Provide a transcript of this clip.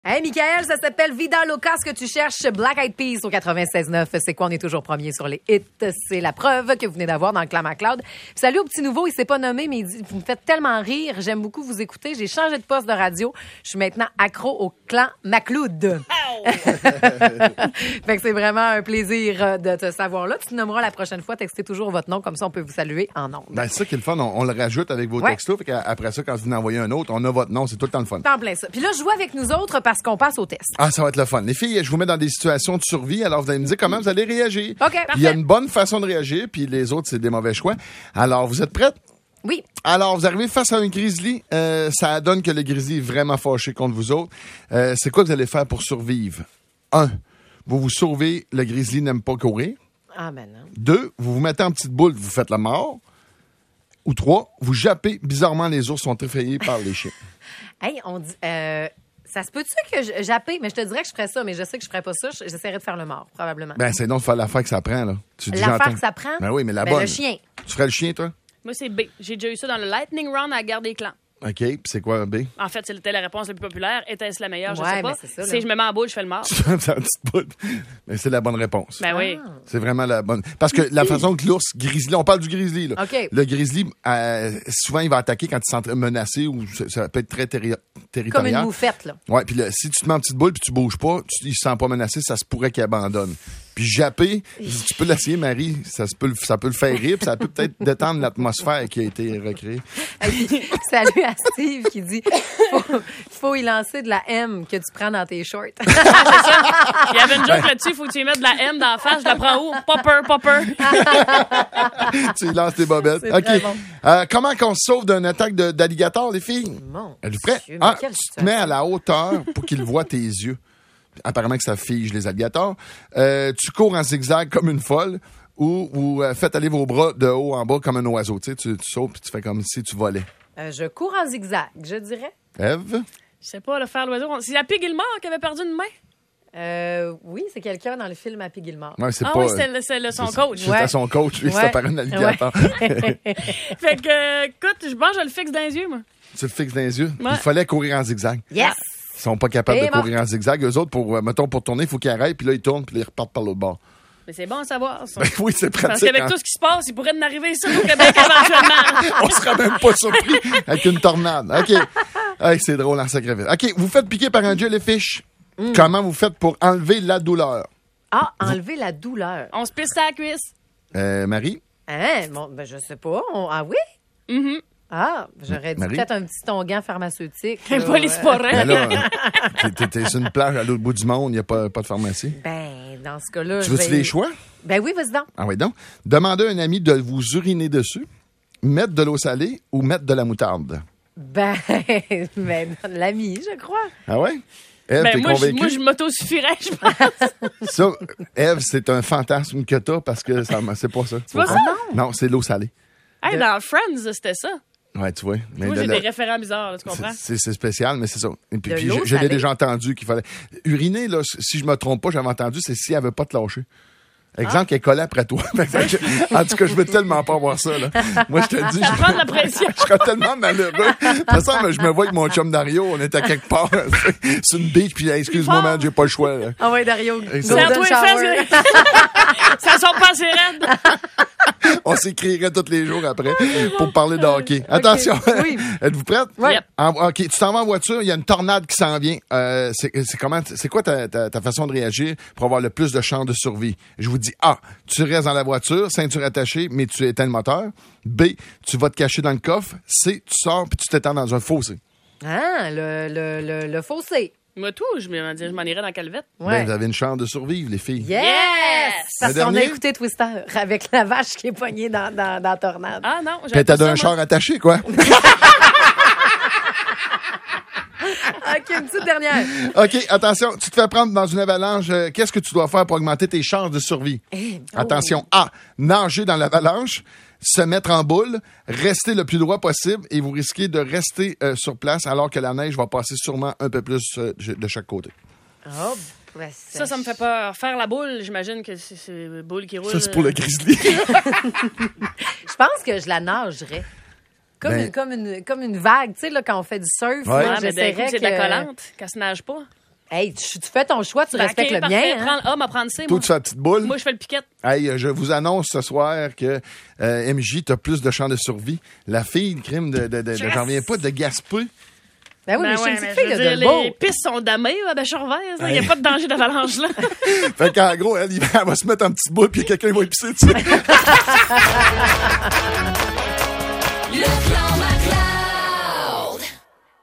Hey, Michael, ça s'appelle Vida Loca, ce que tu cherches. Black Eyed Peas au 96.9. C'est quoi? On est toujours premier sur les hits. C'est la preuve que vous venez d'avoir dans le Clan MacLeod. Salut au petit nouveau, il s'est pas nommé, mais il dit, vous me faites tellement rire. J'aime beaucoup vous écouter. J'ai changé de poste de radio. Je suis maintenant accro au Clan MacLeod. Fait que c'est vraiment un plaisir de te savoir là. Tu te nommeras la prochaine fois. Textez toujours votre nom, comme ça on peut vous saluer en ondes. Ben, c'est ça qui est le fun. On le rajoute avec vos textos. Fait qu'après ça, quand vous en envoyez un autre, on a votre nom. C'est tout le temps le fun. En plein ça. Puis là, jouez avec nous autres parce qu'on passe au test. Ah, ça va être le fun. Les filles, je vous mets dans des situations de survie. Alors, vous allez me dire comment vous allez réagir. OK, Puis il y a une bonne façon de réagir, puis les autres, c'est des mauvais choix. Alors, vous êtes prêtes? Oui. Alors, vous arrivez face à un grizzly. Ça donne que le grizzly est vraiment fâché contre vous autres. C'est quoi que vous allez faire pour survivre? 1. Vous sauvez. Le grizzly n'aime pas courir. Ah, ben non. 2. Vous vous mettez en petite boule, vous faites la mort. Ou 3. Vous jappez. Bizarrement, les ours sont effrayés par les chiens. Hey, on dit... ça se peut-tu que j'appelle, mais je te dirais que je ferais ça, mais je sais que je ferais pas ça. J'essaierais de faire le mort, probablement. Ben, c'est donc de faire l'affaire que ça prend, là. Tu dis, L'affaire j'entends. que ça prend? Ben oui, mais la bonne. Le chien. Tu ferais le chien, toi? Moi, c'est B. J'ai déjà eu ça dans le Lightning Round à la Guerre des Clans. OK. Puis c'est quoi, B? En fait, c'était la réponse la plus populaire. Était-ce la meilleure? Je Ouais, sais pas. mais c'est ça, là. Si je me mets en boule, je fais le mort. C'est une petite boule. Mais c'est la bonne réponse. Ben oui. C'est vraiment la bonne. Parce que la façon que l'ours grizzly, on parle du grizzly, là. OK. Le grizzly, souvent, il va attaquer quand il se sent menacé ou ça peut être très territorial. Comme une moufette, là. Ouais, puis si tu te mets en petite boule puis tu bouges pas, il se sent pas menacé, ça se pourrait qu'il abandonne. Puis japper, tu peux l'essayer, Marie, ça peut le faire rire, puis ça peut peut-être détendre l'atmosphère qui a été recréée. Salut à Steve qui dit faut y lancer de la M que tu prends dans tes shorts. Il y avait une joke là-dessus. Il faut que tu y mettes de la M dans la face. Je la prends où? Pas peur. Tu y lances tes bobettes. C'est OK. très bon. Comment qu'on se sauve d'une attaque d'alligator, les filles? Mon Êtes-vous prêts? Dieu, mais quelle Tu te mets à la hauteur pour qu'il voit tes yeux. Apparemment que ça fige les alligators. Tu cours en zigzag comme une folle ou faites aller vos bras de haut en bas comme un oiseau. Tu sais, tu sautes puis tu fais comme si tu volais. Je cours en zigzag, je dirais. Ève? Je sais pas, le faire l'oiseau. C'est la Pig Gilmore qui avait perdu une main. Oui, c'est quelqu'un dans le film Happy Gilmore. Ouais, c'est Ah pas, oui, c'est son coach. C'était Ouais. son coach, lui, Ouais. c'était par un alligator. Fait que, écoute, je le fixe dans les yeux, moi. Tu le fixes dans les yeux. Ouais. Il fallait courir en zigzag. Yes! Ils sont pas capables Et de courir en zigzag. Eux autres, pour tourner, il faut qu'ils arrêtent, puis là, ils tournent, puis là, ils repartent par l'autre bord. Mais c'est bon à savoir, ça. Ben oui, c'est pratique. Parce qu'avec hein. tout ce qui se passe, il pourrait en arriver ça au Québec éventuellement. On sera même pas surpris avec une tornade. OK. Hey, c'est drôle en sacrifice. OK, vous faites piquer par un jellyfish. Comment vous faites pour enlever la douleur? Ah, enlever la douleur. On se pisse à la cuisse. Marie? Hein? Bon, ben, je sais pas. Ah oui? Mm-hmm. Ah, j'aurais dit Marie? peut-être un petit onguent pharmaceutique. Un là, polysporin. Ben là, t'es sur une plage à l'autre bout du monde, il n'y a pas de pharmacie. Ben, dans ce cas-là, Tu veux-tu les choix? Ben oui, vas-y donc. Ah oui, donc. Demandez à un ami de vous uriner dessus, mettre de l'eau salée ou mettre de la moutarde. Ben, l'ami, je crois. Ah ouais? Ève, Ben, t'es moi, convaincue? je m'autosuffirais, je pense. Ça, Ève, c'est un fantasme que t'as parce que c'est pas ça. vois ça? Non, c'est l'eau salée. Hey, dans Friends, c'était ça. Ouais, tu vois. Mais Moi, de j'ai la- des référents bizarres, là, tu comprends? C'est spécial, mais c'est ça. Et puis, De l'eau je l'ai salée. déjà entendu qu'il fallait. Uriner, là, si je me trompe pas, j'avais entendu, c'est si elle veut pas te lâcher. Exemple, qu'elle est collée après toi. En tout cas, je veux tellement pas voir ça, là. Moi, je te dis, Ça prend de la pression. je serais tellement malheureux. De toute façon, je me vois avec mon chum Dario, on est à quelque part, sur une beach, puis excuse-moi, fort. man, j'ai pas le choix, là. Ah ouais, Dario. C'est C'est à Golden toi les shower. fesses. Ça sort pas assez raide. On s'écrirait tous les jours après pour parler de hockey. Attention. Oui. Êtes-vous prête? Ouais. Yep. OK, tu t'en vas en voiture, il y a une tornade qui s'en vient. C'est quoi ta façon de réagir pour avoir le plus de chances de survie? Je vous dis A, tu restes dans la voiture, ceinture attachée, mais tu éteins le moteur. B, tu vas te cacher dans le coffre. C, tu sors puis tu t'étends dans un fossé. Ah, le fossé. Moi, tout, je m'en irais dans la calvette. Ouais. Ben, vous avez une chance de survivre, les filles. Yes! Parce Le qu'on a dernier? écouté Twister avec la vache qui est poignée dans la tornade. Ah non, Puis t'as un char attaché, quoi. OK, une petite dernière. OK, attention, tu te fais prendre dans une avalanche. Qu'est-ce que tu dois faire pour augmenter tes chances de survie? Attention, A, nager dans l'avalanche, se mettre en boule, rester le plus droit possible et vous risquez de rester sur place alors que la neige va passer sûrement un peu plus de chaque côté. Oh, ouais, Ça me fait peur. Faire la boule, j'imagine que c'est la boule qui roule. Ça, c'est pour le grizzly. Je pense que je la nagerais. Comme, Ben- comme une vague, tu sais, là, quand on fait du surf, Ouais. là, Ah, mais d'un coup, j'essaierais c'est de la que... collante, qu'elle se nage pas. Hey, tu fais ton choix, tu Ben, respectes OK, le parfait. mien. Hein? Prends le A, m'a prendre C, Toi, moi. tu fais la petite boule. Moi, je fais le piquette. Hey, je vous annonce ce soir que MJ, t'as plus de champs de survie. La fille, le crime j'en reviens pas, de Gaspé. Ben oui, mais je suis une mais petite fille je veux de dire, Dolbeau. les pistes sont damées à Béchervaise. Il n'y a pas de danger d'avalanche, là. Fait qu'en gros, elle va se mettre en petite boule puis quelqu'un va y pisser dessus. Le clan